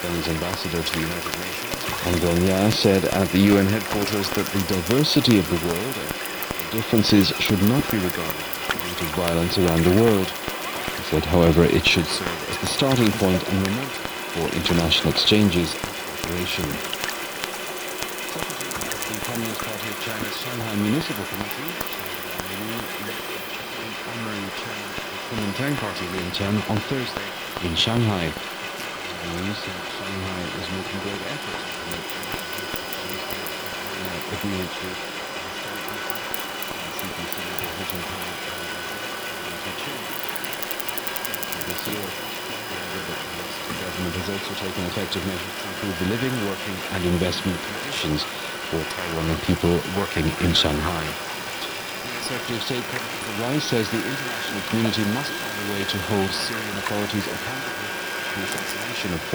Pakistan's ambassador to the United Nations, Kang Dong-ya, said at the UN headquarters that the diversity of the world and differences should not be regarded as a root of violence around the world. He said, however, it should serve as the starting point and moment for international exchanges and cooperation. The Communist Party of China's Shanghai Municipal Committee, honorary chairman of the Kuomintang Party, Lin Chen, on Thursday in Shanghai. He said Shanghai is making great efforts to make agreement to this year. The government has also taken effective measures to improve the living, working and investment conditions for Taiwan people working in Shanghai. Secretary of State Condoleezza Rice says the international community must find a way to hold Syrian authorities accountable for the assassination of